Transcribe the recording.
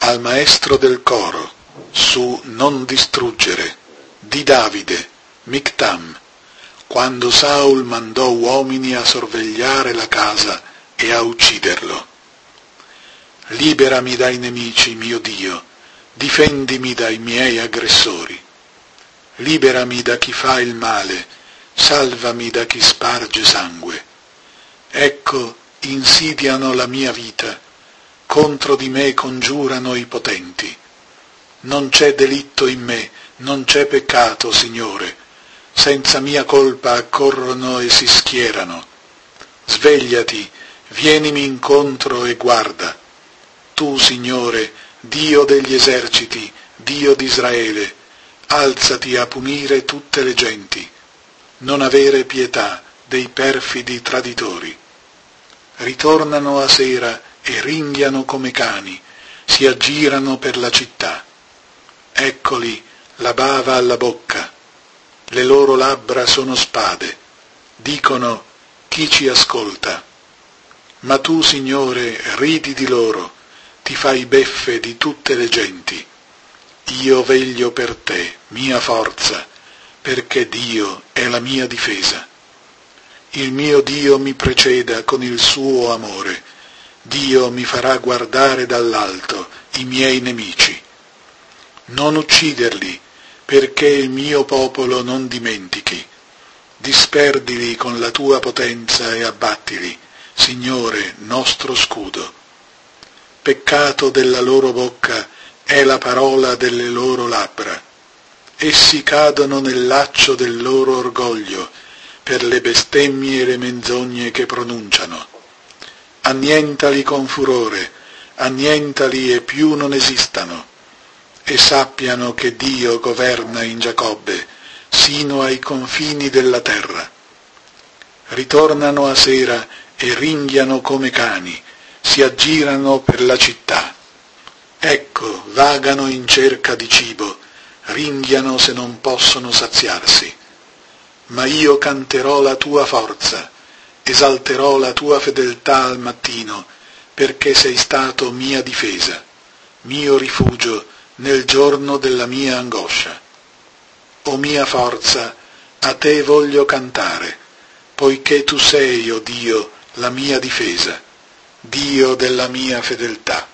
Al maestro del coro, su Non distruggere, di Davide, Mictam, quando Saul mandò uomini a sorvegliare la casa e a ucciderlo. Liberami dai nemici, mio Dio, difendimi dai miei aggressori. Liberami da chi fa il male, salvami da chi sparge sangue. Ecco, insidiano la mia vita, contro di me congiurano i potenti. Non c'è delitto in me, non c'è peccato, Signore, senza mia colpa accorrono e si schierano. Svegliati, vienimi incontro e guarda. Tu, Signore, Dio degli eserciti, Dio d'Israele, alzati a punire tutte le genti. Non avere pietà dei perfidi traditori. Ritornano a sera e ringhiano come cani, si aggirano per la città. Eccoli, la bava alla bocca, le loro labbra sono spade, dicono: chi ci ascolta? Ma tu, Signore, ridi di loro, ti fai beffe di tutte le genti. Io veglio per te, mia forza, perché Dio è la mia difesa. Il mio Dio mi preceda con il suo amore, Dio mi farà guardare dall'alto i miei nemici. Non ucciderli, perché il mio popolo non dimentichi. Disperdili con la tua potenza e abbattili, Signore, nostro scudo. Peccato della loro bocca è la parola delle loro labbra. Essi cadono nel laccio del loro orgoglio, per le bestemmie e le menzogne che pronunciano. Annientali con furore, annientali e più non esistano, e sappiano che Dio governa in Giacobbe, sino ai confini della terra. Ritornano a sera e ringhiano come cani, si aggirano per la città. Ecco, vagano in cerca di cibo, ringhiano se non possono saziarsi. Ma io canterò la tua forza, esalterò la tua fedeltà al mattino, perché sei stato mia difesa, mio rifugio nel giorno della mia angoscia. O mia forza, a te voglio cantare, poiché tu sei, o Dio, la mia difesa, Dio della mia fedeltà.